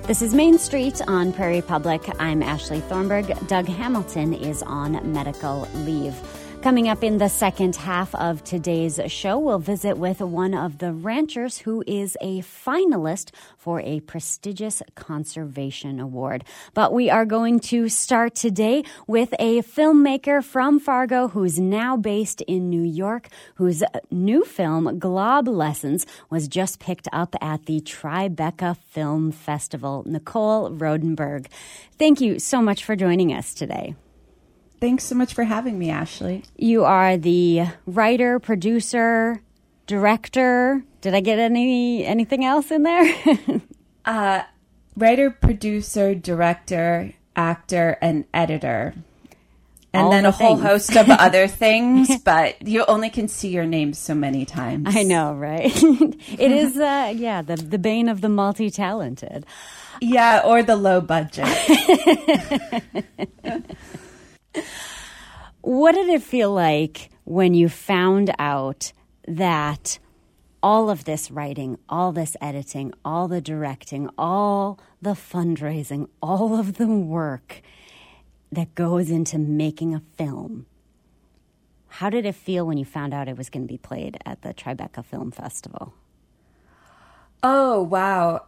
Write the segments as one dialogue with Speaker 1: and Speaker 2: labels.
Speaker 1: This is Main Street on Prairie Public. I'm Ashley Thornburg. Doug Hamilton is on medical leave. Coming up in the second half of today's show, we'll visit with one of the ranchers who is a finalist for a prestigious conservation award. But we are going to start today with a filmmaker from Fargo who's now based in New York, whose new film, Glob Lessons, was just picked up at the Tribeca Film Festival. Nicole Rodenberg, thank you so much for joining us today.
Speaker 2: Thanks so much for having me, Ashley.
Speaker 1: You are the writer, producer, director. Did I get anything else in there?
Speaker 2: Writer, producer, director, actor, and editor. And
Speaker 1: All
Speaker 2: then
Speaker 1: the
Speaker 2: a whole
Speaker 1: things.
Speaker 2: host of other things, but you only can see your name so many times.
Speaker 1: I know, right? It is, the bane of the multi-talented.
Speaker 2: Yeah, or the low budget.
Speaker 1: What did it feel like when you found out that all of this writing, all this editing, all the directing, all the fundraising, all of the work that goes into making a film, how did it feel when you found out it was going to be played at the Tribeca Film Festival?
Speaker 2: Oh, wow.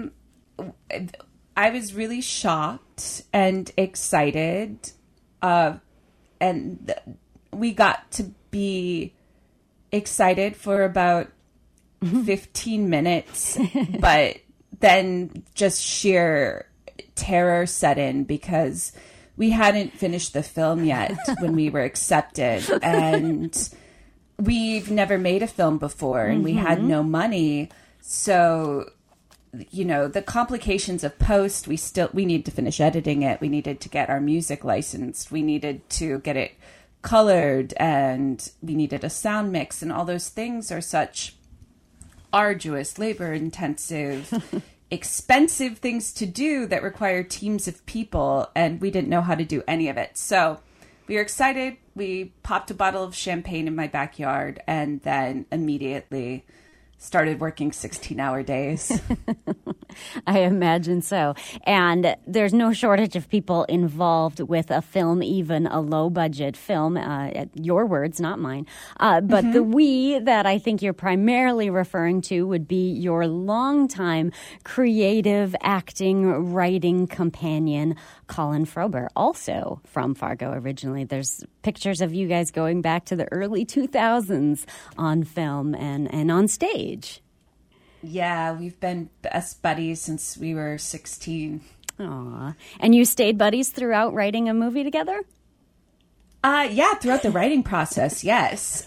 Speaker 2: I was really shocked and excited. And we got to be excited for about 15 minutes, but then just sheer terror set in because we hadn't finished the film yet when we were accepted. And we've never made a film before and we had no money. So, you know, the complications of post, we need to finish editing it. We needed to get our music licensed. We needed to get it colored and we needed a sound mix. And all those things are such arduous, labor intensive, expensive things to do that require teams of people. And we didn't know how to do any of it. So we were excited. We popped a bottle of champagne in my backyard and then immediately started working 16-hour days.
Speaker 1: I imagine so. And there's no shortage of people involved with a film, even a low-budget film. Your words, not mine. But the we that I think you're primarily referring to would be your longtime creative acting, writing companion, Colin Frober, also from Fargo originally. There's pictures of you guys going back to the early 2000s on film and on stage.
Speaker 2: Yeah, we've been best buddies since we were 16.
Speaker 1: Aw. And you stayed buddies throughout writing a movie together?
Speaker 2: Yeah, throughout the writing process, yes.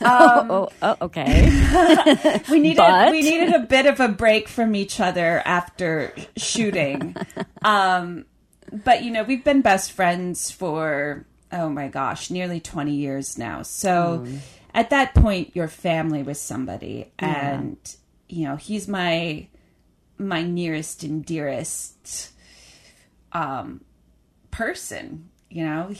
Speaker 1: Okay.
Speaker 2: We needed a bit of a break from each other after shooting. But, you know, we've been best friends for, oh my gosh, nearly 20 years now. So at that point, your family was somebody.
Speaker 1: Yeah.
Speaker 2: And, you know, he's my nearest and dearest person. You know,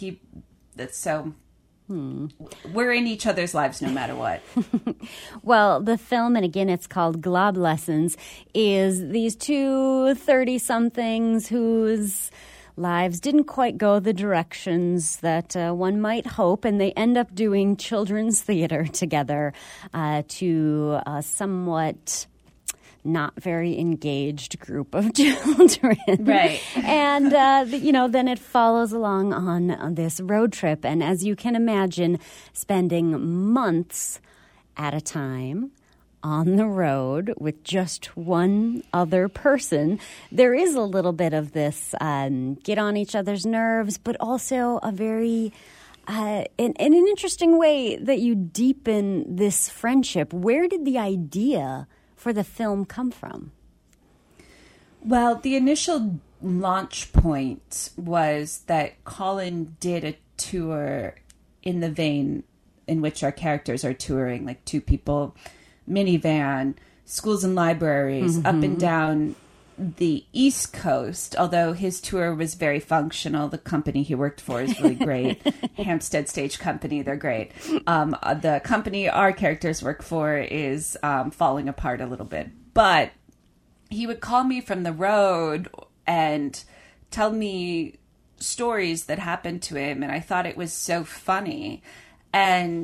Speaker 2: we're in each other's lives no matter what.
Speaker 1: Well, the film, and again, it's called Glob Lessons, is these two 30-somethings whose lives didn't quite go the directions that one might hope, and they end up doing children's theater together to a somewhat not very engaged group of children.
Speaker 2: Right.
Speaker 1: And, then it follows along on this road trip. And as you can imagine, spending months at a time on the road with just one other person, there is a little bit of this get on each other's nerves, but also a very, in an interesting way that you deepen this friendship. Where did the idea for the film come from?
Speaker 2: Well, the initial launch point was that Colin did a tour in the vein in which our characters are touring, like two people, minivan, schools and libraries, up and down the East Coast, although his tour was very functional. The company he worked for is really great. Hampstead Stage Company, they're great. The company our characters work for is falling apart a little bit. But he would call me from the road and tell me stories that happened to him. And I thought it was so funny. And,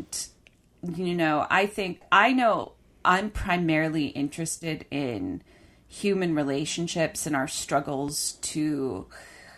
Speaker 2: I know I'm primarily interested in human relationships and our struggles to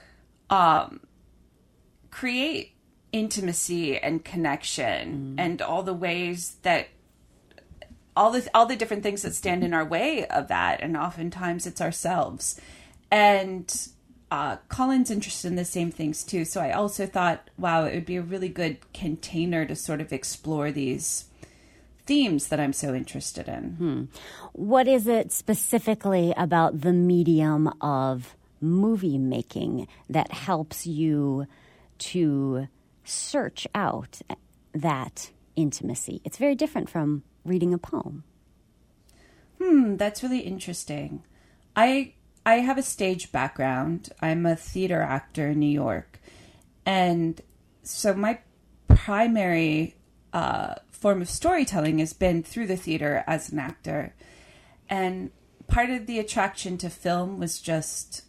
Speaker 2: create intimacy and connection, and all the ways that all the different things that stand in our way of that, and oftentimes it's ourselves. And Colin's interested in the same things too, so I also thought, wow, it would be a really good container to sort of explore these themes that I'm so interested in.
Speaker 1: What is it specifically about the medium of movie making that helps you to search out that intimacy? It's very different from reading a poem.
Speaker 2: That's really interesting. I have a stage background. I'm a theater actor in New York. And so my primary form of storytelling has been through the theater as an actor. And part of the attraction to film was just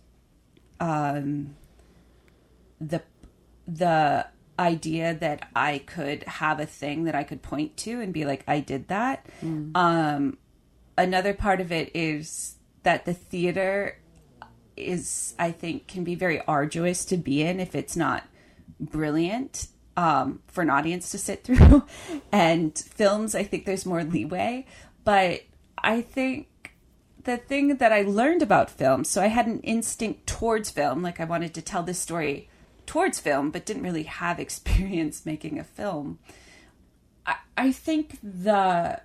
Speaker 2: the idea that I could have a thing that I could point to and be like, I did that. Another part of it is that the theater is, I think, can be very arduous to be in if it's not brilliant for an audience to sit through. And films, I think there's more leeway. But I think the thing that I learned about film, so I had an instinct towards film, like I wanted to tell this story towards film, but didn't really have experience making a film. I think the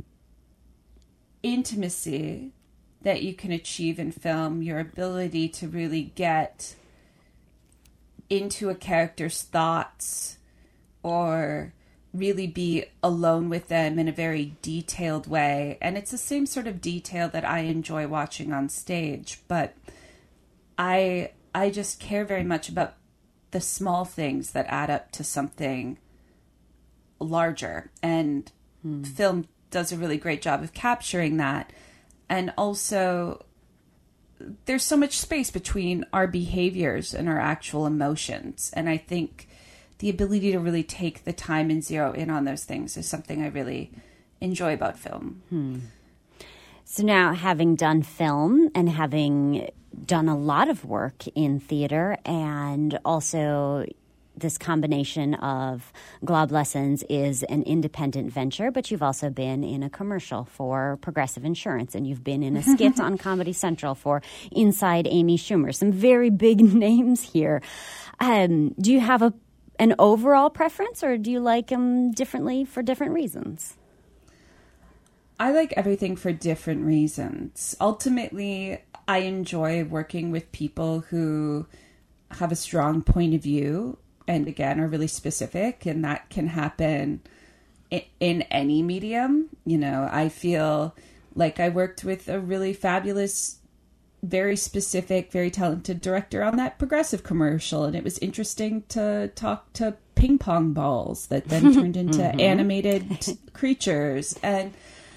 Speaker 2: intimacy that you can achieve in film, your ability to really get into a character's thoughts or really be alone with them in a very detailed way. And it's the same sort of detail that I enjoy watching on stage, but I just care very much about the small things that add up to something larger. And film does a really great job of capturing that. And also, there's so much space between our behaviors and our actual emotions. And I think the ability to really take the time and zero in on those things is something I really enjoy about film.
Speaker 1: So now, having done film and having done a lot of work in theater, and also this combination of Glob Lessons is an independent venture, but you've also been in a commercial for Progressive Insurance, and you've been in a skit on Comedy Central for Inside Amy Schumer. Some very big names here. Do you have an overall preference, or do you like them differently for different reasons?
Speaker 2: I like everything for different reasons. Ultimately, I enjoy working with people who have a strong point of view and, again, are really specific, and that can happen in any medium. I feel like I worked with a really fabulous, very specific, very talented director on that Progressive commercial, and it was interesting to talk to ping pong balls that then turned into animated creatures. And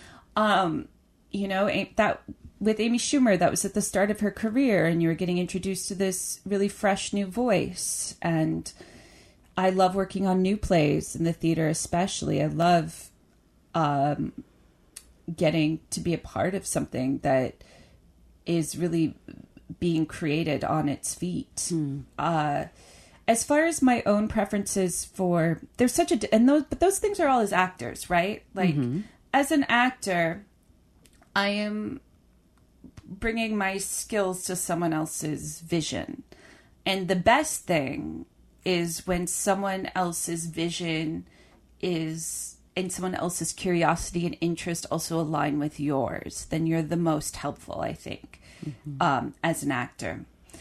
Speaker 2: that with Amy Schumer, that was at the start of her career, and you were getting introduced to this really fresh new voice. And I love working on new plays in the theater, especially. I love getting to be a part of something that is really being created on its feet. As far as my own preferences for, there's such but those things are all as actors, right? Like, as an actor, I am bringing my skills to someone else's vision. And the best thing is when someone else's vision is, and someone else's curiosity and interest also align with yours, then you're the most helpful, I think, as an actor.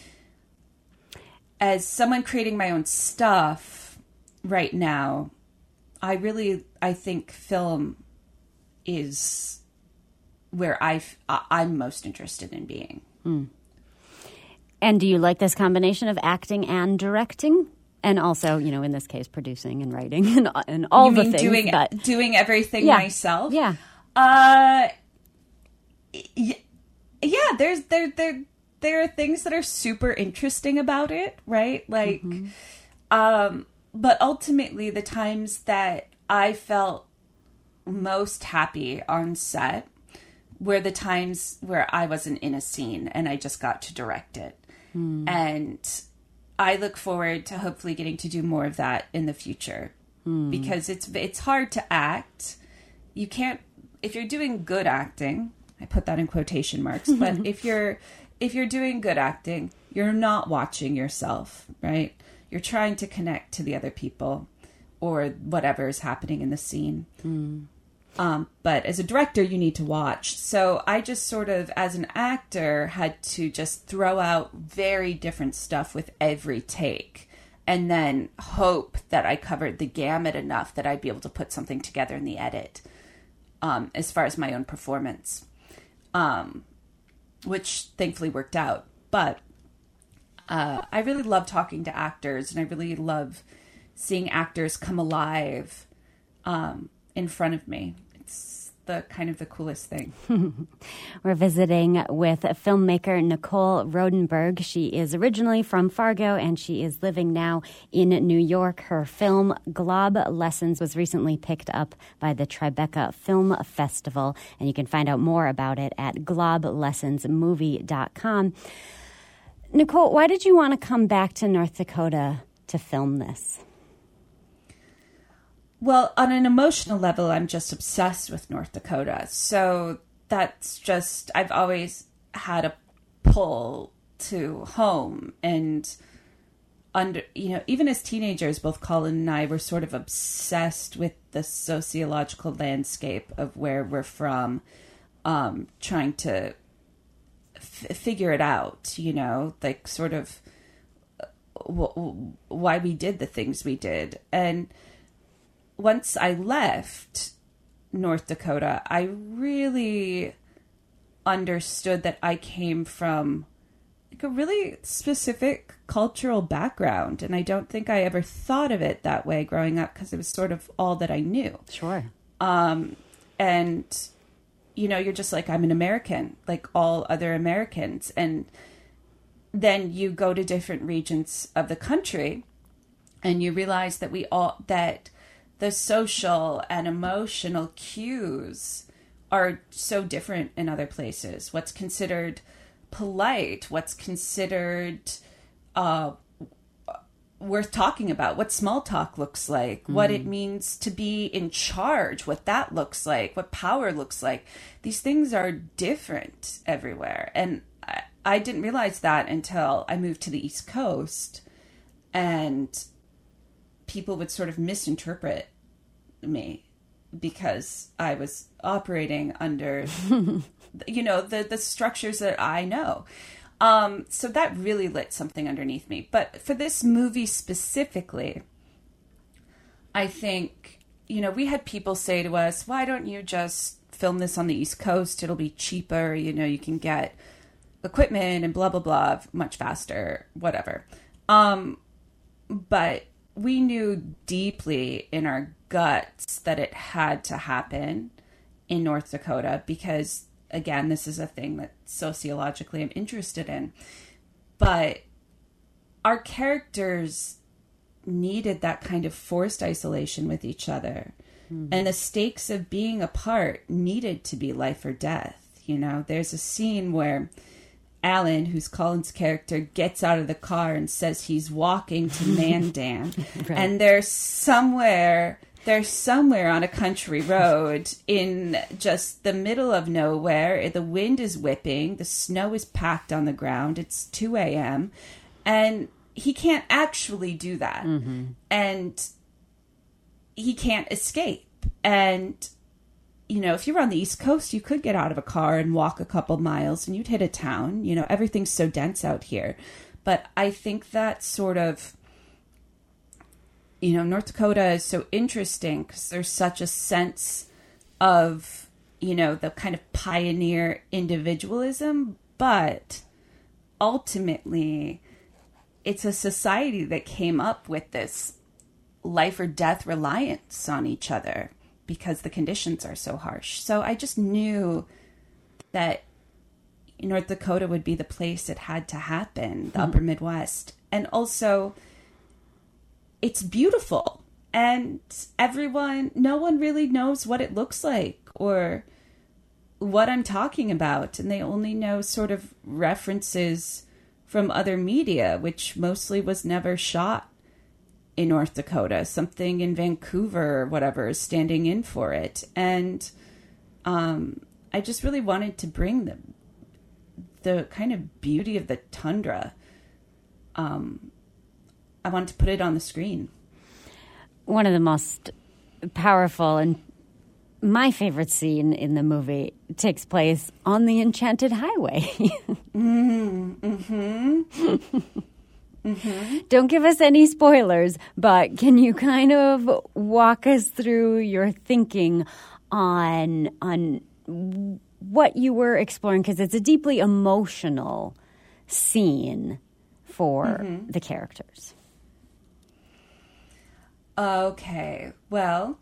Speaker 2: As someone creating my own stuff right now, I think film is where I'm most interested in being.
Speaker 1: And do you like this combination of acting and directing? And also, in this case, producing and writing and all
Speaker 2: you
Speaker 1: the
Speaker 2: mean
Speaker 1: things.
Speaker 2: Doing everything myself?
Speaker 1: Yeah.
Speaker 2: Yeah, there are things that are super interesting about it, right? Like, but ultimately the times that I felt most happy on set were the times where I wasn't in a scene and I just got to direct it. And I look forward to hopefully getting to do more of that in the future, because it's hard to act. You can't, if you're doing good acting, I put that in quotation marks, but if you're doing good acting, you're not watching yourself, right? You're trying to connect to the other people or whatever is happening in the scene. But as a director, you need to watch. So I just sort of, as an actor, had to just throw out very different stuff with every take, and then hope that I covered the gamut enough that I'd be able to put something together in the edit, as far as my own performance, which thankfully worked out. But I really love talking to actors, and I really love seeing actors come alive in front of me. It's the kind of the coolest thing.
Speaker 1: We're visiting with filmmaker Nicole Rodenberg. She is originally from Fargo, and she is living now in New York. Her film Glob Lessons was recently picked up by the Tribeca Film Festival, and you can find out more about it at globlessonsmovie.com. Nicole, why did you want to come back to North Dakota to film this?
Speaker 2: Well, on an emotional level, I'm just obsessed with North Dakota. So that's just, I've always had a pull to home. And even as teenagers, both Colin and I were sort of obsessed with the sociological landscape of where we're from, trying to figure it out, like sort of why we did the things we did. And once I left North Dakota, I really understood that I came from like a really specific cultural background. And I don't think I ever thought of it that way growing up, because it was sort of all that I knew.
Speaker 1: Sure.
Speaker 2: And, you're just like, I'm an American, like all other Americans. And then you go to different regions of the country and you realize that that the social and emotional cues are so different in other places. What's considered polite, what's considered worth talking about, what small talk looks like, what it means to be in charge, what that looks like, what power looks like. These things are different everywhere. And I didn't realize that until I moved to the East Coast, and people would sort of misinterpret me because I was operating under, the structures that I know. So that really lit something underneath me. But for this movie specifically, I think, we had people say to us, why don't you just film this on the East Coast? It'll be cheaper. You can get equipment and blah, blah, blah, much faster, whatever. But we knew deeply in our guts that it had to happen in North Dakota because, again, this is a thing that sociologically I'm interested in. But our characters needed that kind of forced isolation with each other. And the stakes of being apart needed to be life or death. There's a scene where Alan, who's Colin's character, gets out of the car and says he's walking to Mandan. Right. And they're somewhere on a country road in just the middle of nowhere. The wind is whipping. The snow is packed on the ground. It's 2 a.m. And he can't actually do that. And he can't escape. And, if you were on the East Coast, you could get out of a car and walk a couple miles and you'd hit a town. Everything's so dense out here. But I think that sort of, North Dakota is so interesting because there's such a sense of, the kind of pioneer individualism. But ultimately, it's a society that came up with this life or death reliance on each other because the conditions are so harsh. So I just knew that, North Dakota would be the place it had to happen, the upper Midwest. And also, it's beautiful. And no one really knows what it looks like or what I'm talking about. And they only know sort of references from other media, which mostly was never shot in North Dakota. Something in Vancouver or whatever is standing in for it. And I just really wanted to bring the kind of beauty of the tundra. I wanted to put it on the screen.
Speaker 1: One of the most powerful and my favorite scene in the movie takes place on the Enchanted Highway. Don't give us any spoilers, but can you kind of walk us through your thinking on what you were exploring? Because it's a deeply emotional scene for the characters.
Speaker 2: Okay, well,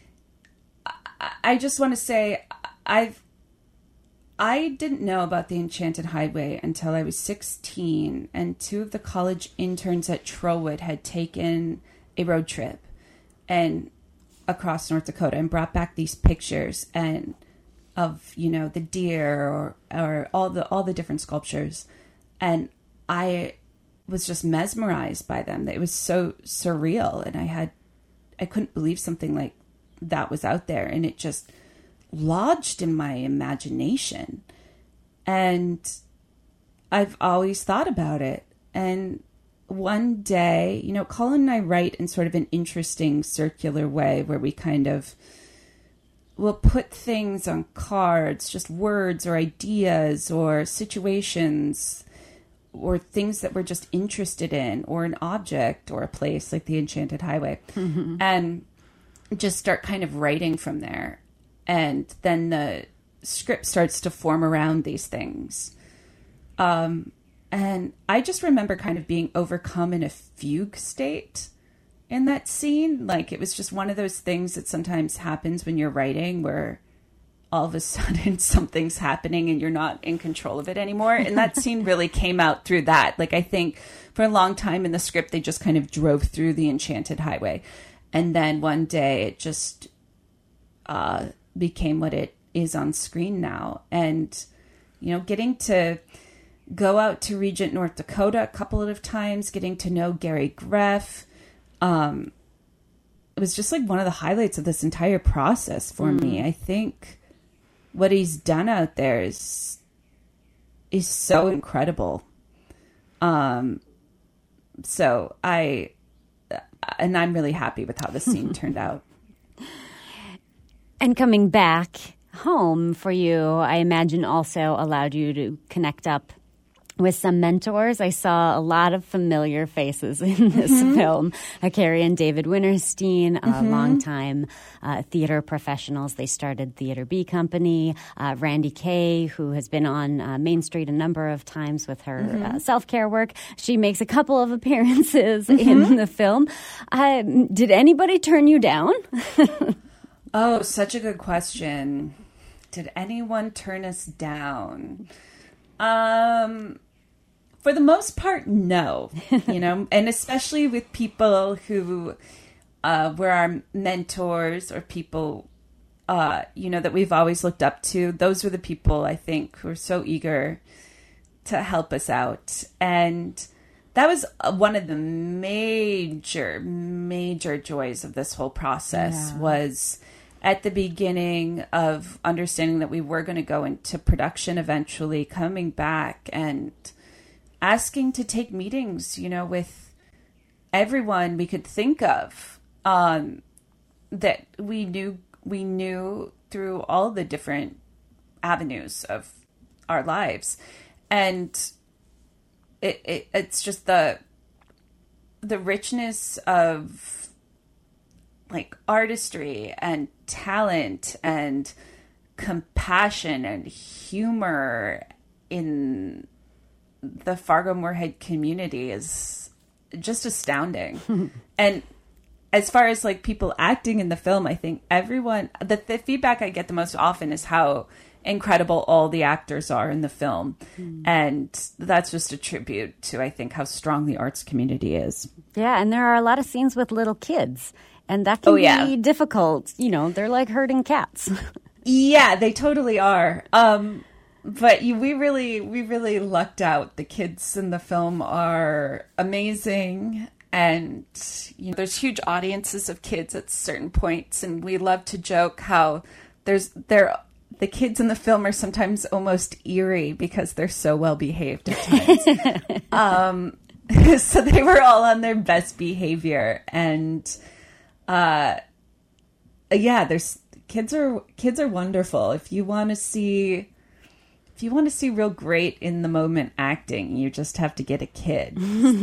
Speaker 2: I just want to say I didn't know about the Enchanted Highway until I was 16, and two of the college interns at Trollwood had taken a road trip and across North Dakota and brought back these pictures and of, you know, the deer or all the different sculptures, and I was just mesmerized by them. It was so surreal, and I couldn't believe something like that was out there, and it just lodged in my imagination. And I've always thought about it. And one day, you know, Colin and I write in sort of an interesting circular way where we kind of will put things on cards, just words or ideas or situations or things that we're just interested in, or an object or a place like the Enchanted Highway, and just start kind of writing from there. And then the script starts to form around these things. And I just remember kind of being overcome in a fugue state in that scene. Like, it was just one of those things that sometimes happens when you're writing where all of a sudden something's happening and you're not in control of it anymore. And that scene really came out through that. Like, I think for a long time in the script, they just kind of drove through the Enchanted Highway. And then one day it just became what it is on screen now. And, you know, getting to go out to Regent, North Dakota a couple of times, getting to know Gary Greff, it was just like one of the highlights of this entire process for me. I think what he's done out there is so incredible. So I'm really happy with how the scene turned out.
Speaker 1: And coming back home for you, I imagine also allowed you to connect up with some mentors. I saw a lot of familiar faces in this film. Carrie and David Winterstein, longtime theater professionals. They started Theater B Company. Randy Kay, who has been on Main Street a number of times with her self-care work. She makes a couple of appearances in the film. Did anybody turn you down?
Speaker 2: Oh, such a good question. Did anyone turn us down? For the most part, no. You know, and especially with people who were our mentors or people, you know, that we've always looked up to. Those were the people, I think, who were so eager to help us out. And that was one of the major joys of this whole process was at the beginning of understanding that we were going to go into production eventually, coming back and asking to take meetings, you know, with everyone we could think of, that we knew through all the different avenues of our lives. And it's just the richness of like artistry and talent and compassion and humor in the Fargo-Moorhead community is just astounding. And as far as like people acting in the film, I think everyone, the feedback I get the most often is how incredible all the actors are in the film. And that's just a tribute to, I think, how strong the arts community is.
Speaker 1: Yeah, and there are a lot of scenes with little kids, and that can be difficult. You know, they're like herding cats.
Speaker 2: Yeah, they totally are. But we really lucked out. The kids in the film are amazing. And you know, there's huge audiences of kids at certain points. And we love to joke how the kids in the film are sometimes almost eerie because they're so well behaved at times. So they were all on their best behavior. And kids are wonderful. If you want to see real great in the moment acting, you just have to get a kid.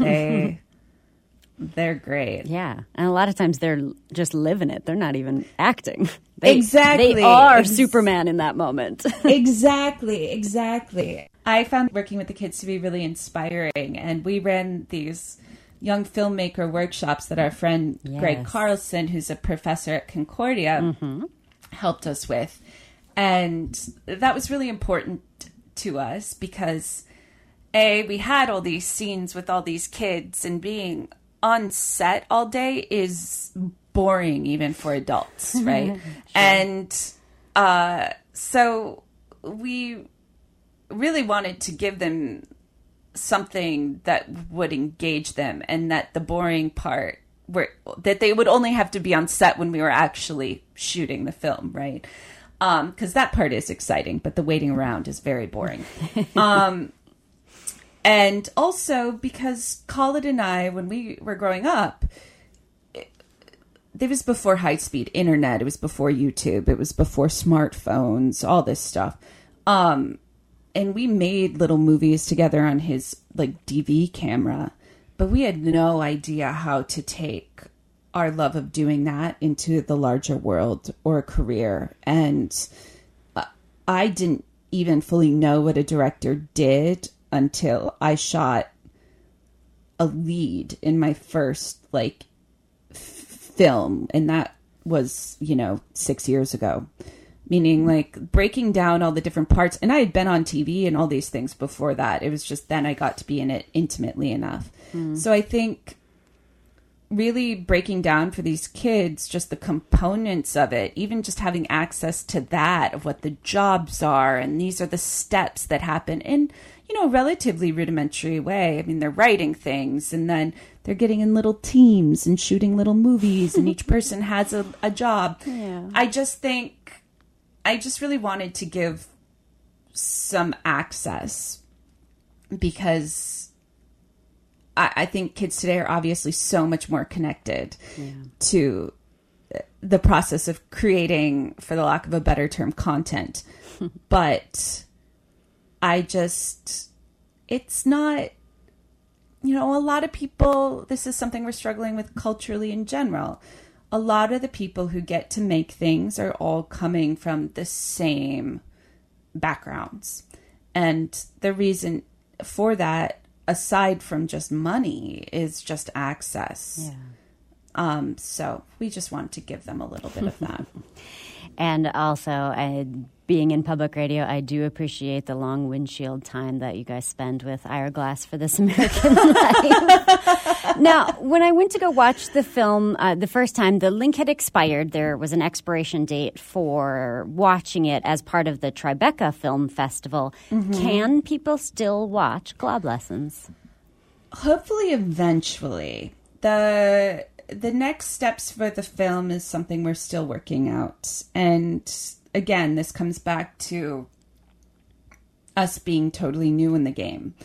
Speaker 2: They're great.
Speaker 1: Yeah. And a lot of times they're just living it. They're not even acting.
Speaker 2: Exactly.
Speaker 1: They are Superman in that moment.
Speaker 2: Exactly. I found working with the kids to be really inspiring. And we ran these young filmmaker workshops that our friend Greg Carlson, who's a professor at Concordia, helped us with. And that was really important to us because, we had all these scenes with all these kids, and being on set all day is boring even for adults, right? Sure. And so we really wanted to give them something that would engage them, and that the boring part that they would only have to be on set when we were actually shooting the film, right? Because that part is exciting, but the waiting around is very boring. And also because Khalid and I, when we were growing up, it was before high-speed internet. It was before YouTube. It was before smartphones, all this stuff. And we made little movies together on his DV camera, but we had no idea how to take our love of doing that into the larger world or a career. And I didn't even fully know what a director did until I shot a lead in my first film. And that was, 6 years ago. Meaning breaking down all the different parts. And I had been on TV and all these things before that. It was just then I got to be in it intimately enough. So I think really breaking down for these kids just the components of it, even just having access to that, of what the jobs are, and these are the steps that happen in, a relatively rudimentary way. I mean, they're writing things, and then they're getting in little teams and shooting little movies, and each person has a job. Yeah. I just really wanted to give some access because I think kids today are obviously so much more connected to the process of creating, for the lack of a better term, content. But it's not, a lot of people, this is something we're struggling with culturally in general. A lot of the people who get to make things are all coming from the same backgrounds. And the reason for that, aside from just money, is just access. Yeah. So we just want to give them a little bit of that.
Speaker 1: And also, being in public radio, I do appreciate the long windshield time that you guys spend with Ira Glass for This American Life. Now, when I went to go watch the film the first time, the link had expired. There was an expiration date for watching it as part of the Tribeca Film Festival. Mm-hmm. Can people still watch Glob Lessons?
Speaker 2: Hopefully, eventually. The next steps for the film is something we're still working out. And again, this comes back to us being totally new in the game.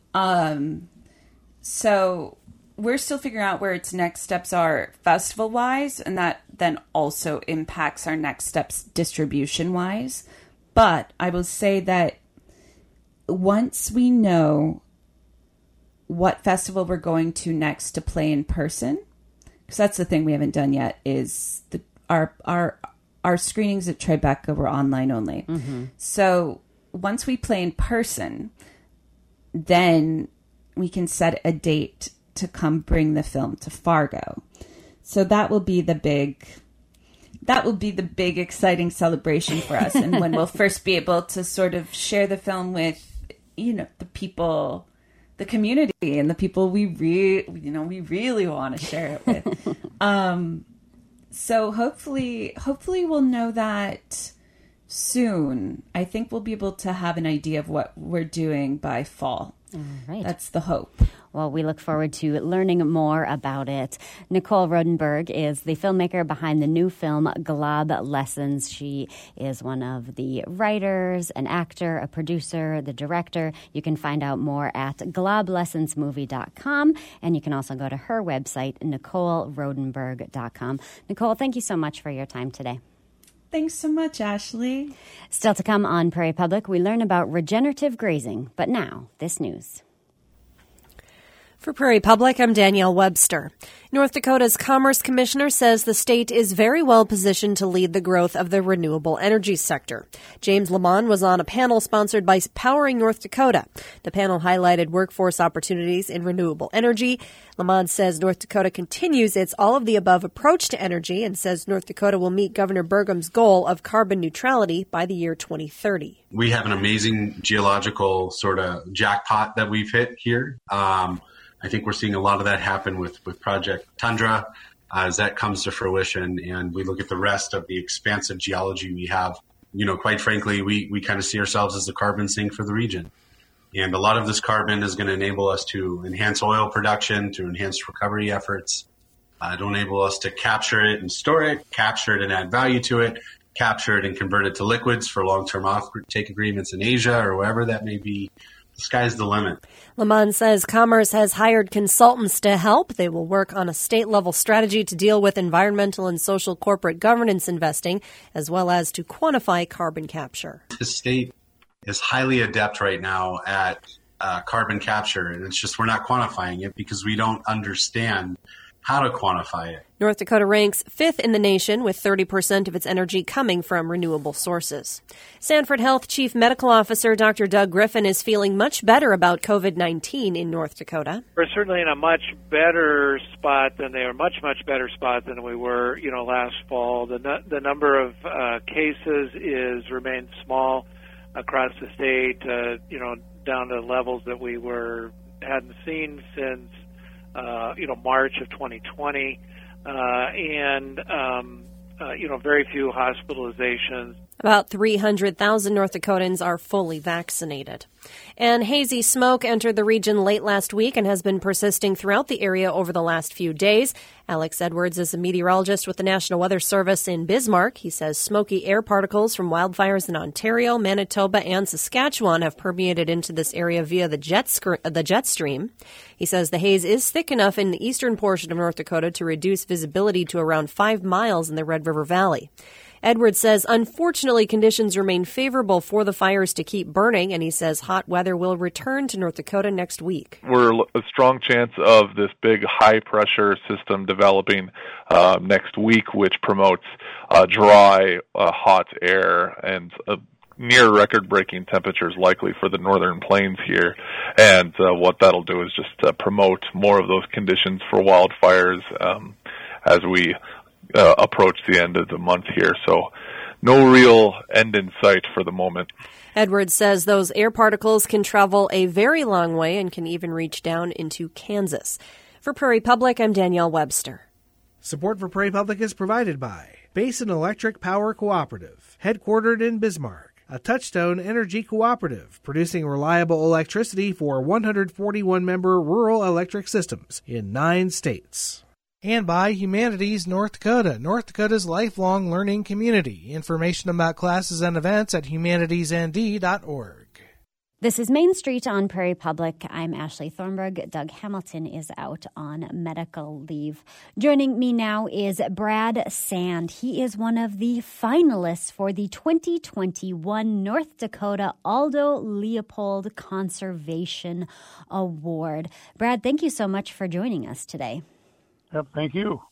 Speaker 2: So we're still figuring out where its next steps are festival-wise, and that then also impacts our next steps distribution-wise. But I will say that once we know what festival we're going to next to play in person, because that's the thing we haven't done yet, is our screenings at Tribeca were online only. Mm-hmm. So once we play in person, then we can set a date to come bring the film to Fargo. So that will be the big that will be the big, exciting celebration for us, and when we'll first be able to sort of share the film with, the people, the community, and the people we really want to share it with. So hopefully we'll know that soon. I think we'll be able to have an idea of what we're doing by fall.
Speaker 1: All right.
Speaker 2: That's the hope.
Speaker 1: Well, we look forward to learning more about it. Nicole Rodenberg is the filmmaker behind the new film Glob Lessons. She is one of the writers, an actor, a producer, the director. You can find out more at globlessonsmovie.com, and you can also go to her website, NicoleRodenberg.com. Nicole, thank you so much for your time today.
Speaker 2: Thanks so much, Ashley.
Speaker 1: Still to come on Prairie Public, we learn about regenerative grazing. But now, this news.
Speaker 3: For Prairie Public, I'm Danielle Webster. North Dakota's Commerce Commissioner says the state is very well positioned to lead the growth of the renewable energy sector. James Lamont was on a panel sponsored by Powering North Dakota. The panel highlighted workforce opportunities in renewable energy. Lamont says North Dakota continues its all-of-the-above approach to energy and says North Dakota will meet Governor Burgum's goal of carbon neutrality by the year 2030.
Speaker 4: We have an amazing geological sort of jackpot that we've hit here. I think we're seeing a lot of that happen with Project Tundra as that comes to fruition, and we look at the rest of the expansive geology we have. Quite frankly, we kind of see ourselves as the carbon sink for the region. And a lot of this carbon is going to enable us to enhance oil production, to enhance recovery efforts, to enable us to capture it and store it, capture it and add value to it, capture it and convert it to liquids for long-term offtake agreements in Asia or wherever that may be. The sky's the limit.
Speaker 3: Lamont says Commerce has hired consultants to help. They will work on a state-level strategy to deal with environmental and social corporate governance investing, as well as to quantify carbon capture.
Speaker 4: The state is highly adept right now at carbon capture, and it's just we're not quantifying it because we don't understand how to quantify it.
Speaker 3: North Dakota ranks 5th in the nation with 30% of its energy coming from renewable sources. Sanford Health Chief Medical Officer Dr. Doug Griffin is feeling much better about COVID-19 in North Dakota.
Speaker 5: We're certainly in a much better spot than much better spot than we were, last fall. The number of cases remained small across the state, down to levels that we hadn't seen since March of 2020, and very few hospitalizations.
Speaker 3: About 300,000 North Dakotans are fully vaccinated. And hazy smoke entered the region late last week and has been persisting throughout the area over the last few days. Alex Edwards is a meteorologist with the National Weather Service in Bismarck. He says smoky air particles from wildfires in Ontario, Manitoba, and Saskatchewan have permeated into this area via the jet stream. He says the haze is thick enough in the eastern portion of North Dakota to reduce visibility to around 5 miles in the Red River Valley. Edwards says, unfortunately, conditions remain favorable for the fires to keep burning, and he says hot weather will return to North Dakota next we're
Speaker 6: a strong chance of this big high-pressure system developing next week, which promotes dry, hot air and near record-breaking temperatures likely for the northern plains here. And what that'll do is just promote more of those conditions for wildfires as we approach the end of the month here. So no real end in sight for the moment.
Speaker 3: Edwards says those air particles can travel a very long way and can even reach down into Kansas. For Prairie Public, I'm Danielle Webster.
Speaker 7: Support for Prairie Public is provided by Basin Electric Power Cooperative, headquartered in Bismarck, a Touchstone Energy cooperative producing reliable electricity for 141-member rural electric systems in 9 states. And by Humanities North Dakota, North Dakota's lifelong learning community. Information about classes and events at humanitiesnd.org.
Speaker 1: This is Main Street on Prairie Public. I'm Ashley Thornburg. Doug Hamilton is out on medical leave. Joining me now is Brad Sand. He is one of the finalists for the 2021 North Dakota Aldo Leopold Conservation Award. Brad, thank you so much for joining us today.
Speaker 8: Yep, thank you.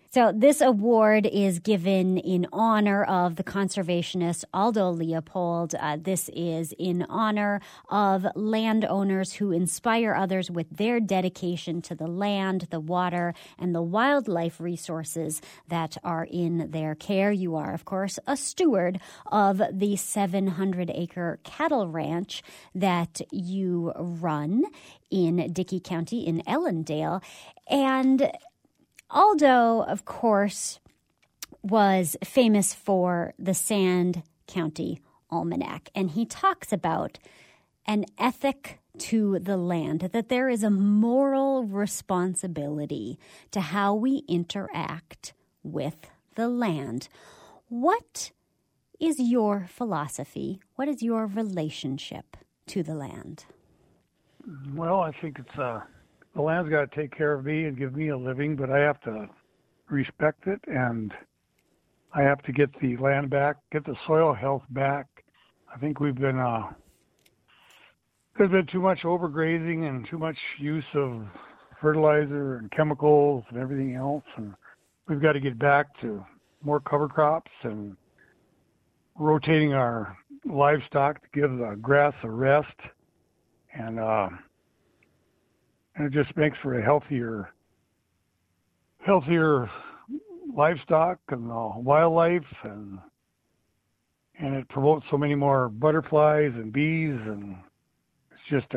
Speaker 1: So this award is given in honor of the conservationist Aldo Leopold. This is in honor of landowners who inspire others with their dedication to the land, the water, and the wildlife resources that are in their care. You are, of course, a steward of the 700-acre cattle ranch that you run in Dickey County in Ellendale. And Aldo, of course, was famous for the Sand County Almanac, and he talks about an ethic to the land, that there is a moral responsibility to how we interact with the land. What is your philosophy? What is your relationship to the land?
Speaker 8: Well, I think it's the land's got to take care of me and give me a living, but I have to respect it, and I have to get the land back, get the soil health back. I think we've been there's been too much overgrazing and too much use of fertilizer and chemicals and everything else, and we've got to get back to more cover crops and rotating our livestock to give the grass a rest, and it just makes for a healthier livestock and wildlife, and it promotes so many more butterflies and bees, and it's just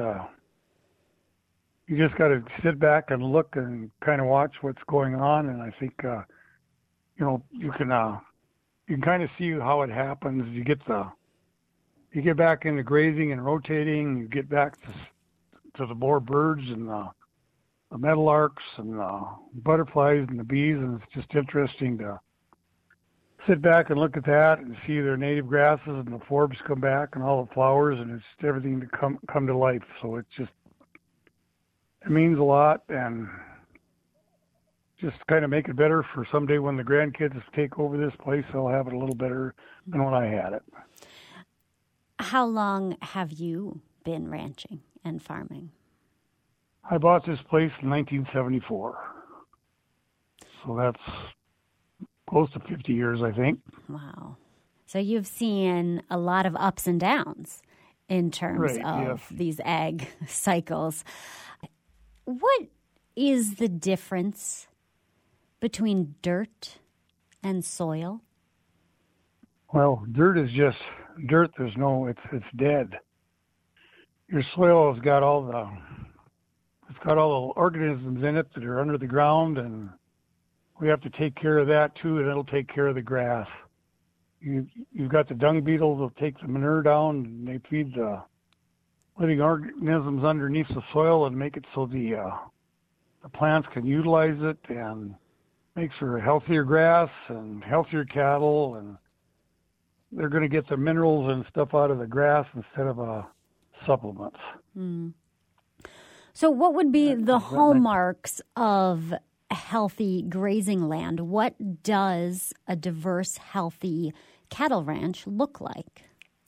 Speaker 8: you just got to sit back and look and kind of watch what's going on, and I think you can kind of see how it happens. You get back into grazing and rotating. You get back to the more birds and the meadowlarks and the butterflies and the bees, and it's just interesting to sit back and look at that and see their native grasses and the forbs come back and all the flowers, and it's just everything to come to life. So it means a lot, and just kind of make it better for someday when the grandkids take over this place. They'll have it a little better than when I had it.
Speaker 1: How long have you been ranching and farming?
Speaker 8: I bought this place in 1974. So that's close to 50 years, I think.
Speaker 1: Wow. So you've seen a lot of ups and downs in terms of these ag cycles. What is the difference between dirt and soil?
Speaker 8: Well, dirt is just dirt. It's dead. Your soil has got all the organisms in it that are under the ground, and we have to take care of that too, and it'll take care of the grass. You've got the dung beetles that'll take the manure down, and they feed the living organisms underneath the soil and make it so the plants can utilize it, and makes for healthier grass and healthier cattle, and they're going to get the minerals and stuff out of the grass instead of supplements. Mm.
Speaker 1: So what would be the hallmarks of a healthy grazing land? What does a diverse, healthy cattle ranch look like?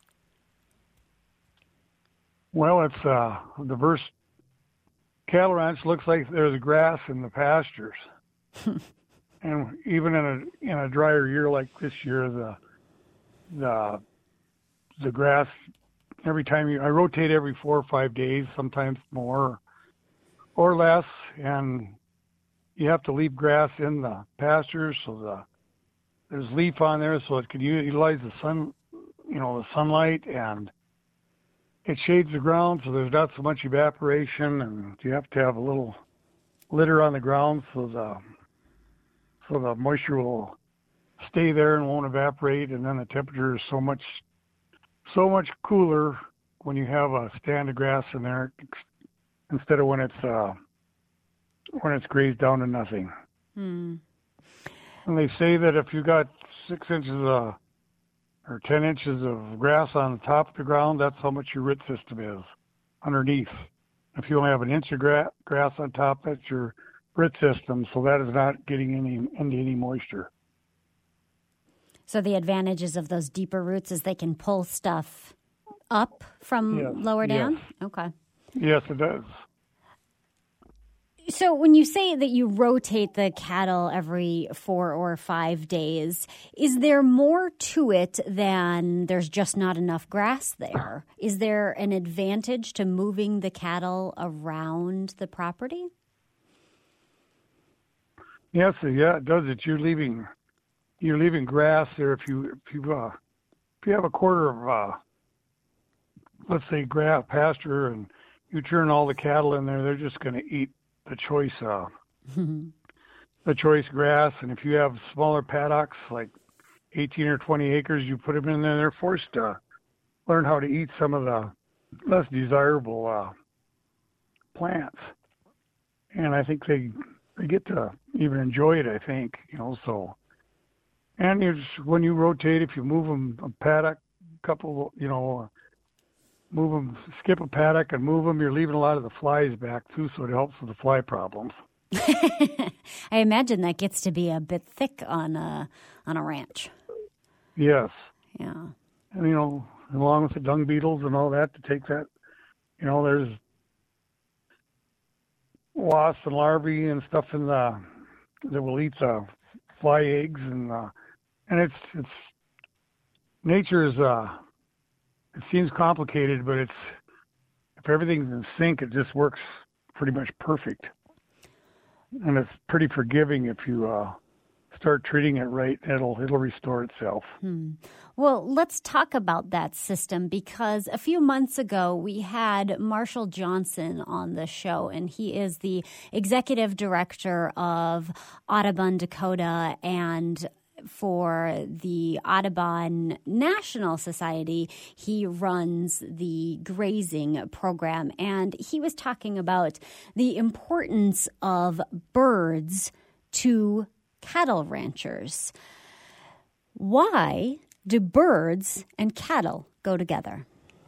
Speaker 8: Well, it's a diverse cattle ranch. Looks like there's grass in the pastures. And even in a drier year like this year, the grass, every time I rotate every 4 or 5 days, sometimes more or less, and you have to leave grass in the pastures, so there's leaf on there, so it can utilize the sun, the sunlight, and it shades the ground, so there's not so much evaporation, and you have to have a little litter on the ground so the moisture will stay there and won't evaporate, and then the temperature is so much cooler when you have a stand of grass in there instead of when it's grazed down to nothing. Hmm. And they say that if you got 6 inches or 10 inches of grass on the top of the ground, that's how much your root system is underneath. If you only have an inch of grass on top, that's your root system, so that is not getting into any moisture.
Speaker 1: So the advantages of those deeper roots is they can pull stuff up from lower down?
Speaker 8: Yes.
Speaker 1: Okay.
Speaker 8: Yes, it does.
Speaker 1: So when you say that you rotate the cattle every 4 or 5 days, is there more to it than there's just not enough grass there? Is there an advantage to moving the cattle around the property?
Speaker 8: Yes, yeah, it does. You're leaving grass there. If you have a quarter of let's say grass pasture, and you turn all the cattle in there, they're just going to eat the choice grass. And if you have smaller paddocks, like 18 or 20 acres, you put them in there, they're forced to learn how to eat some of the less desirable plants. And I think they get to even enjoy it, I think, so. And when you rotate, if you move them a paddock, move them, skip a paddock and move them, you're leaving a lot of the flies back too, so it helps with the fly problems.
Speaker 1: I imagine that gets to be a bit thick on a ranch.
Speaker 8: Yes.
Speaker 1: Yeah.
Speaker 8: And, along with the dung beetles and all that, to take that, there's wasps and larvae and stuff that will eat the fly eggs, and it's nature is it seems complicated, but if everything's in sync, it just works pretty much perfect. And it's pretty forgiving if you start treating it right. It'll restore itself.
Speaker 1: Well, let's talk about that system, because a few months ago we had Marshall Johnson on the show, and he is the executive director of Audubon Dakota, and for the Audubon National Society, he runs the grazing program. And he was talking about the importance of birds to cattle ranchers. Why do birds and cattle go together?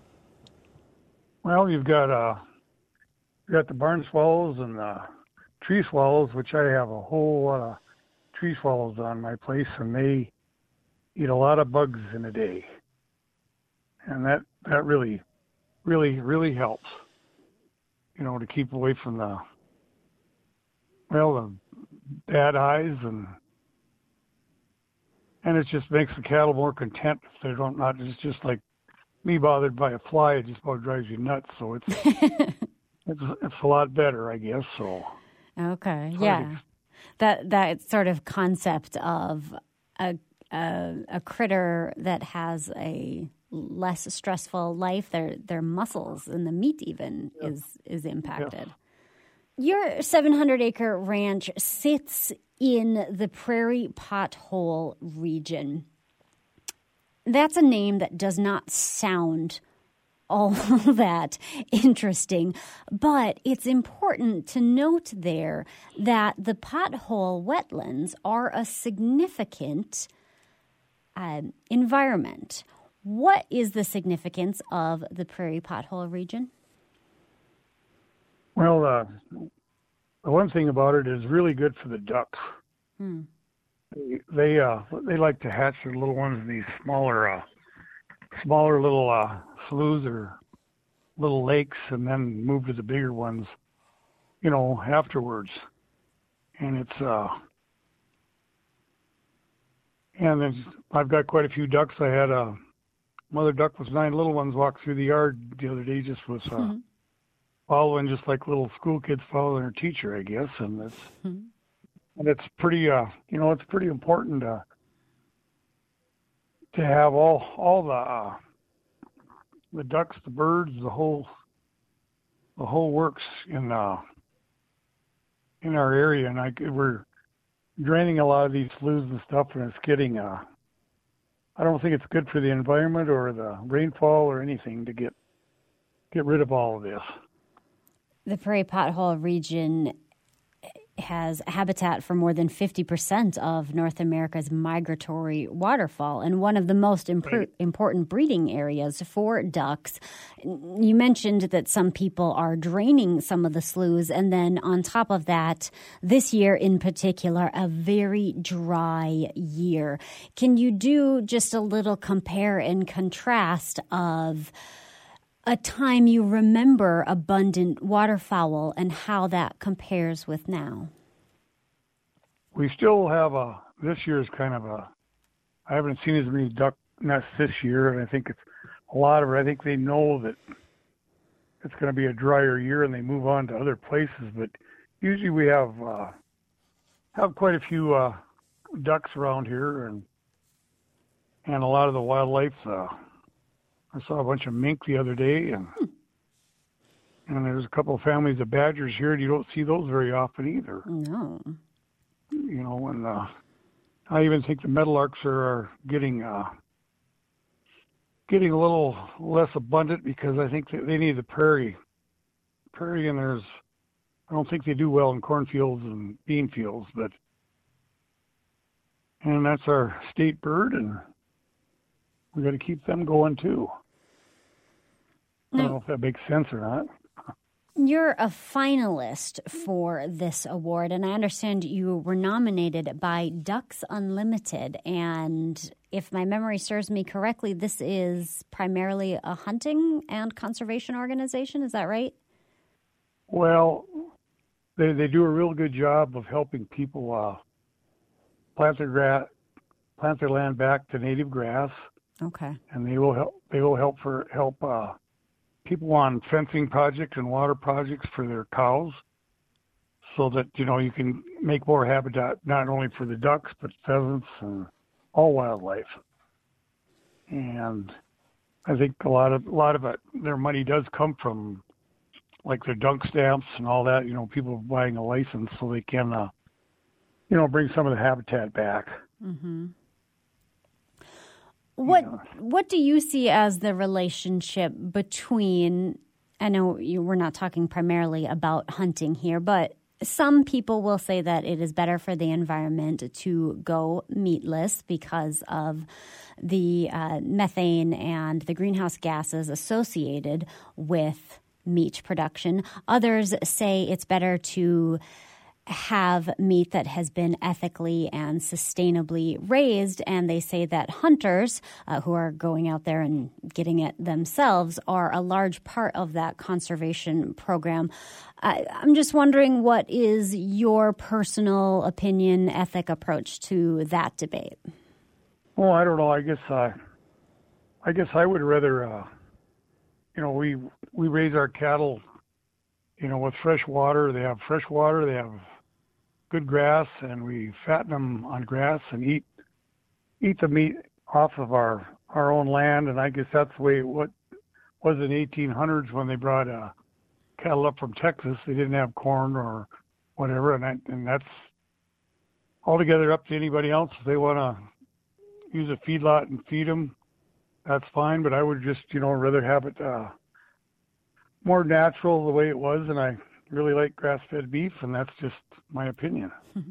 Speaker 8: Well, you've got the barn swallows and the tree swallows, which I have a whole lot of tree swallows on my place, and they eat a lot of bugs in a day, and that really helps, to keep away from the bad eyes, and it just makes the cattle more content if they don't, not just like me bothered by a fly. It just about drives you nuts. So it's it's a lot better, I guess. So
Speaker 1: okay, yeah. That sort of concept of a critter that has a less stressful life, their muscles and the meat even is impacted. Yeah. Your 700-acre ranch sits in the Prairie Pothole region. That's a name that does not sound all that interesting, but it's important to note there that the pothole wetlands are a significant environment. What is the significance of the Prairie Pothole region?
Speaker 8: Well, the one thing about it is really good for the ducks. They like to hatch their little ones in these smaller little sloughs or little lakes, and then move to the bigger ones, afterwards. And it's I've got quite a few ducks. I had a mother duck with 9 little ones walk through the yard the other day, just was following, just like little school kids following their teacher, I guess. And it's pretty it's pretty important to have all the ducks, the birds, the whole works in our area. And we're draining a lot of these sloughs and stuff, and it's getting I don't think it's good for the environment or the rainfall or anything to get rid of all of this.
Speaker 1: The Prairie Pothole region has habitat for more than 50% of North America's migratory waterfowl, and one of the most important breeding areas for ducks. You mentioned that some people are draining some of the sloughs, and then on top of that, this year in particular, a very dry year. Can you do just a little compare and contrast of a time you remember abundant waterfowl and how that compares with now?
Speaker 8: We still have this year is kind of I haven't seen as many duck nests this year, and I think it's a lot of it. I think they know that it's going to be a drier year and they move on to other places, but usually we have quite a few ducks around here, and a lot of the wildlife. I saw a bunch of mink the other day, and there's a couple of families of badgers here, and you don't see those very often either.
Speaker 1: No.
Speaker 8: You know, and I even think the meadowlarks are getting a little less abundant because I think they need the prairie, and I don't think they do well in cornfields and bean fields, and that's our state bird, and we got to keep them going too. I don't know if that makes sense or not.
Speaker 1: You're a finalist for this award, and I understand you were nominated by Ducks Unlimited. And if my memory serves me correctly, this is primarily a hunting and conservation organization. Is that right?
Speaker 8: Well, they do a real good job of helping people plant their land back to native grass.
Speaker 1: Okay.
Speaker 8: And they will help people on fencing projects and water projects for their cows, so that you can make more habitat not only for the ducks but pheasants and all wildlife. And I think a lot of it, their money does come from like their dunk stamps and all that. People buying a license so they can bring some of the habitat back.
Speaker 1: Mm-hmm. What do you see as the relationship between, I know we're not talking primarily about hunting here, but some people will say that it is better for the environment to go meatless because of the methane and the greenhouse gases associated with meat production. Others say it's better to have meat that has been ethically and sustainably raised, and they say that hunters who are going out there and getting it themselves are a large part of that conservation program. I'm just wondering, what is your personal opinion, ethic approach to that debate?
Speaker 8: Well, I don't know. I guess I would rather, we raise our cattle, with fresh water. They have fresh water. They have good grass, and we fatten them on grass and eat the meat off of our own land. And I guess that's the way it was in the 1800s when they brought cattle up from Texas. They didn't have corn or whatever, and that's altogether up to anybody else. If they want to use a feedlot and feed them, that's fine. But I would just rather have it more natural the way it was, and I really like grass-fed beef, and that's just my opinion.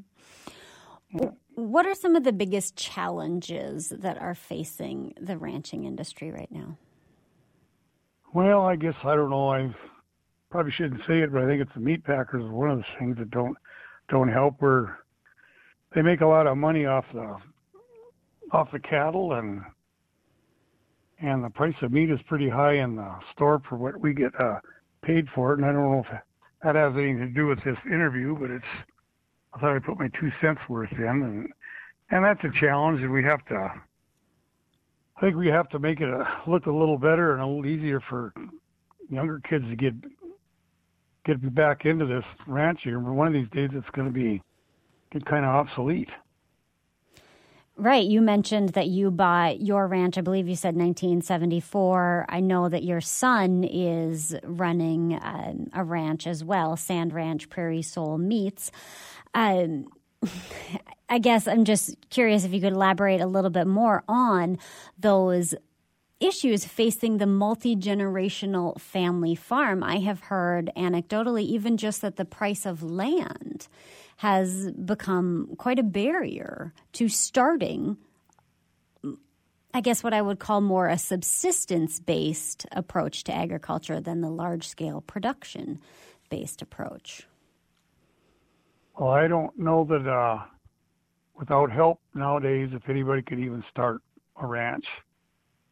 Speaker 1: What are some of the biggest challenges that are facing the ranching industry right now?
Speaker 8: Well, I guess, I don't know, I probably shouldn't say it, but I think it's the meat packers is one of the things that don't help. Where they make a lot of money off the cattle, and the price of meat is pretty high in the store for what we get paid for it. And I don't know if that has anything to do with this interview, but I thought I'd put my 2 cents worth in, and that's a challenge, and I think we have to make it look a little better and a little easier for younger kids to get back into this ranching. One of these days it's going to get kind of obsolete.
Speaker 1: Right. You mentioned that you bought your ranch, I believe you said 1974. I know that your son is running a ranch as well, Sand Ranch Prairie Soul Meats. I guess I'm just curious if you could elaborate a little bit more on those issues facing the multi-generational family farm. I have heard anecdotally even just that the price of land has become quite a barrier to starting, I guess, what I would call more a subsistence-based approach to agriculture than the large-scale production-based approach.
Speaker 8: Well, I don't know that without help nowadays, if anybody could even start a ranch.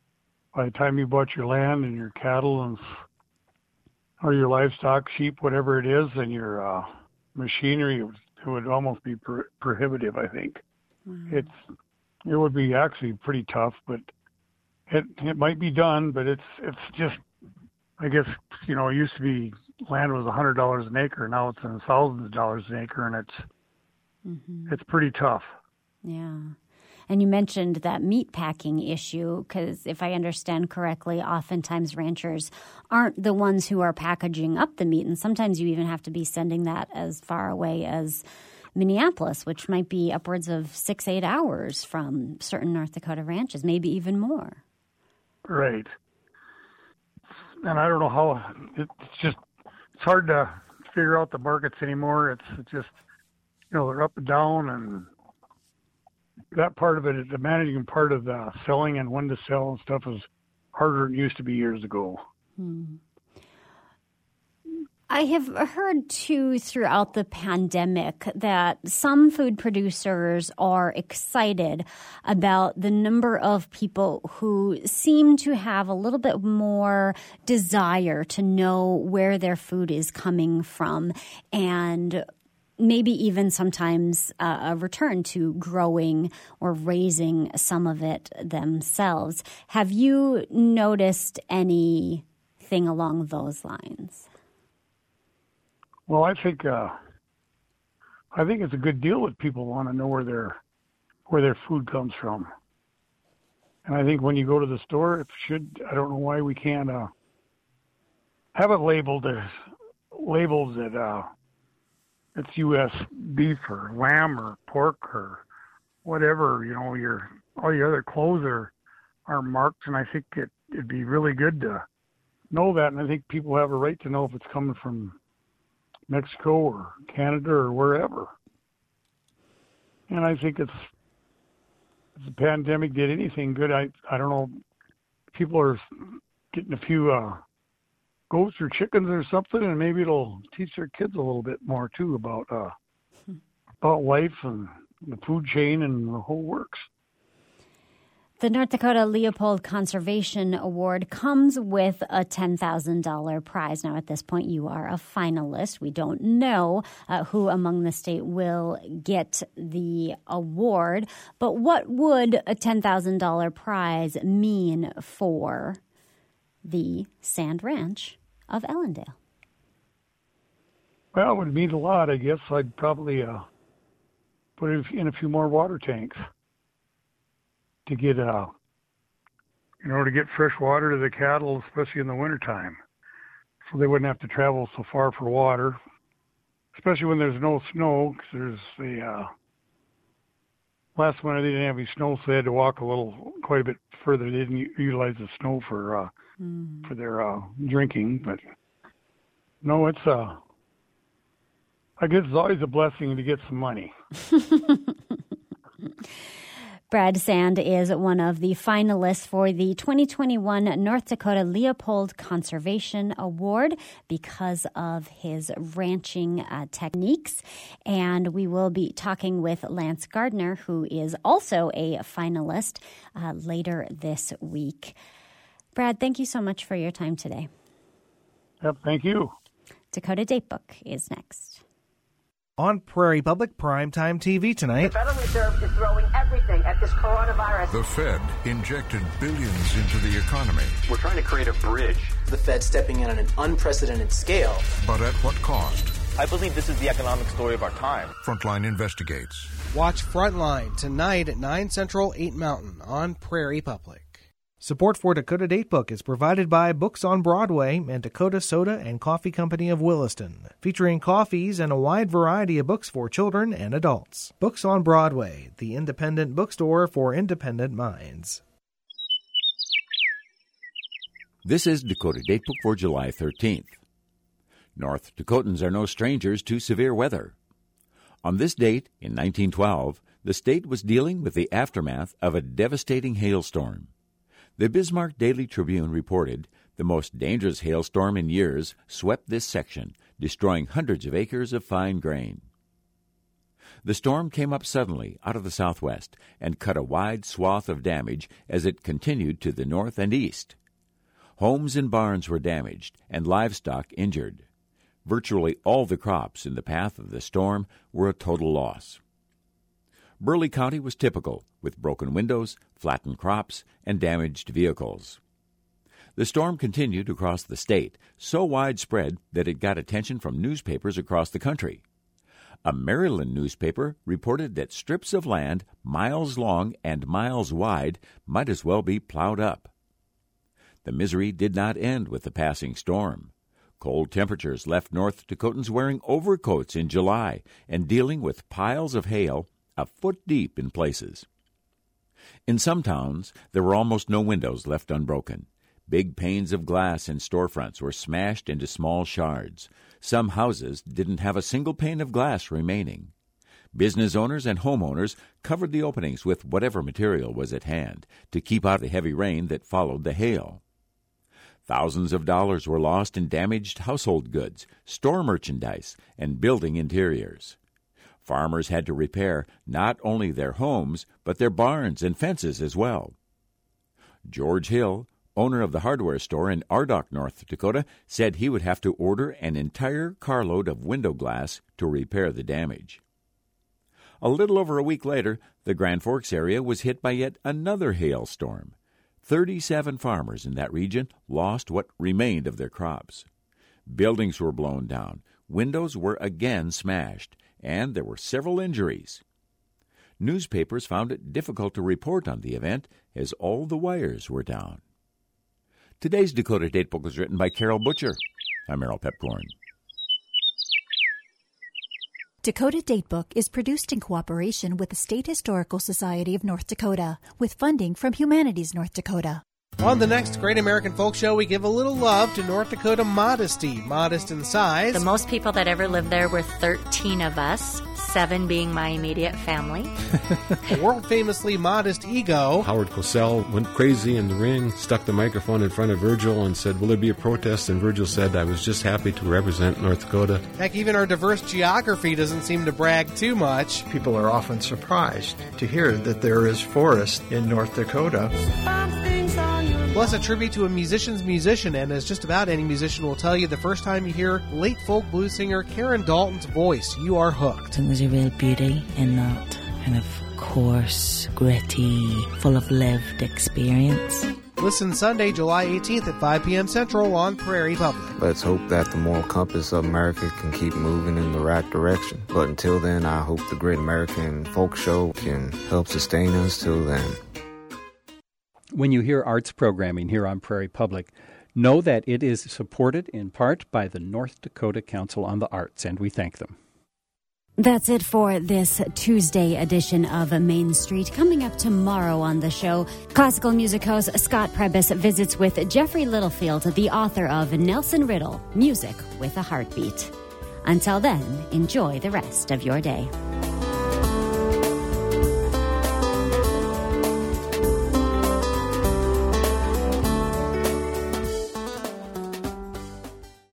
Speaker 8: by the time you bought your land and your cattle and or your livestock, sheep, whatever it is, and your machinery, it would almost be prohibitive, I think. It would be actually pretty tough, but it might be done, but it's just, I guess, it used to be land was $100 an acre. Now it's in thousands of dollars an acre, and it's pretty tough.
Speaker 1: Yeah. And you mentioned that meat packing issue, because if I understand correctly, oftentimes ranchers aren't the ones who are packaging up the meat. And sometimes you even have to be sending that as far away as Minneapolis, which might be upwards of 6-8 hours from certain North Dakota ranches, maybe even more.
Speaker 8: Right. And I don't know how, it's hard to figure out the markets anymore. It's just, they're up and down, and that part of it, the managing part of the selling and when to sell and stuff is harder than it used to be years ago.
Speaker 1: I have heard, too, throughout the pandemic that some food producers are excited about the number of people who seem to have a little bit more desire to know where their food is coming from, and maybe even sometimes a return to growing or raising some of it themselves. Have you noticed anything along those lines?
Speaker 8: Well, I think it's a good deal that people want to know where their food comes from. And I think when you go to the store, I don't know why we can't have it labeled that it's U.S. beef or lamb or pork or whatever. All your other clothes are marked, and I think it'd be really good to know that. And I think people have a right to know if it's coming from Mexico or Canada or wherever. And I think if the pandemic did anything good, I don't know, people are getting a few goats or chickens or something, and maybe it'll teach their kids a little bit more too about life and the food chain and the whole works.
Speaker 1: The North Dakota Leopold Conservation Award comes with a $10,000 prize. Now, at this point, you are a finalist. We don't know who among the state will get the award, but what would a $10,000 prize mean for the Sand Ranch of Ellendale?
Speaker 8: Well, it would mean a lot, I guess. I'd probably put it in a few more water tanks to get to get fresh water to the cattle, especially in the wintertime, so they wouldn't have to travel so far for water, especially when there's no snow, because there's last winter they didn't have any snow, so they had to walk quite a bit further. They didn't utilize the snow for their drinking, but no, I guess it's always a blessing to get some money.
Speaker 1: Brad Sand is one of the finalists for the 2021 North Dakota Leopold Conservation Award because of his ranching techniques. And we will be talking with Lance Gardner, who is also a finalist, later this week. Brad, thank you so much for your time today.
Speaker 8: Yep, thank you.
Speaker 1: Dakota Datebook is next.
Speaker 7: On Prairie Public Primetime TV tonight.
Speaker 9: The Federal Reserve is throwing everything at this coronavirus.
Speaker 10: The Fed injected billions into the economy.
Speaker 11: We're trying to create a bridge. The Fed stepping in on an unprecedented scale.
Speaker 10: But at what cost?
Speaker 11: I believe this is the economic story of our time.
Speaker 10: Frontline investigates.
Speaker 7: Watch Frontline tonight at 9 Central, 8 Mountain on Prairie Public. Support for Dakota Datebook is provided by Books on Broadway and Dakota Soda and Coffee Company of Williston, featuring coffees and a wide variety of books for children and adults. Books on Broadway, the independent bookstore for independent minds.
Speaker 12: This is Dakota Datebook for July 13th. North Dakotans are no strangers to severe weather. On this date, in 1912, the state was dealing with the aftermath of a devastating hailstorm. The Bismarck Daily Tribune reported the most dangerous hailstorm in years swept this section, destroying hundreds of acres of fine grain. The storm came up suddenly out of the southwest and cut a wide swath of damage as it continued to the north and east. Homes and barns were damaged and livestock injured. Virtually all the crops in the path of the storm were a total loss. Burleigh County was typical, with broken windows, flattened crops, and damaged vehicles. The storm continued across the state, so widespread that it got attention from newspapers across the country. A Maryland newspaper reported that strips of land miles long and miles wide might as well be plowed up. The misery did not end with the passing storm. Cold temperatures left North Dakotans wearing overcoats in July and dealing with piles of hail a foot deep in places. In some towns, there were almost no windows left unbroken. Big panes of glass in storefronts were smashed into small shards. Some houses didn't have a single pane of glass remaining. Business owners and homeowners covered the openings with whatever material was at hand to keep out the heavy rain that followed the hail. Thousands of dollars were lost in damaged household goods, store merchandise, and building interiors. Farmers had to repair not only their homes, but their barns and fences as well. George Hill, owner of the hardware store in Ardok, North Dakota, said he would have to order an entire carload of window glass to repair the damage. A little over a week later, the Grand Forks area was hit by yet another hailstorm. 37 farmers in that region lost what remained of their crops. Buildings were blown down, windows were again smashed, and there were several injuries. Newspapers found it difficult to report on the event as all the wires were down. Today's Dakota Datebook was written by Carol Butcher. I'm Errol Pepcorn.
Speaker 13: Dakota Datebook is produced in cooperation with the State Historical Society of North Dakota, with funding from Humanities North Dakota.
Speaker 7: On the next Great American Folk Show, we give a little love to North Dakota modesty, modest in size.
Speaker 14: The most people that ever lived there were 13 of us, 7 being my immediate family.
Speaker 7: A world-famously modest ego.
Speaker 15: Howard Cosell went crazy in the ring, stuck the microphone in front of Virgil and said, "Will there be a protest?" And Virgil said, "I was just happy to represent North Dakota."
Speaker 7: Heck, even our diverse geography doesn't seem to brag too much.
Speaker 16: People are often surprised to hear that there is forest in North Dakota.
Speaker 7: Plus a tribute to a musician's musician, and as just about any musician will tell you, the first time you hear late folk blues singer Karen Dalton's voice, you are hooked.
Speaker 17: There's a real beauty in that kind of coarse, gritty, full of lived experience.
Speaker 7: Listen Sunday, July 18th at 5 p.m. Central on Prairie Public.
Speaker 18: Let's hope that the moral compass of America can keep moving in the right direction. But until then, I hope the Great American Folk Show can help sustain us till then.
Speaker 19: When you hear arts programming here on Prairie Public, know that it is supported in part by the North Dakota Council on the Arts, and we thank them.
Speaker 1: That's it for this Tuesday edition of Main Street. Coming up tomorrow on the show, classical music host Scott Prebys visits with Jeffrey Littlefield, the author of Nelson Riddle, Music with a Heartbeat. Until then, enjoy the rest of your day.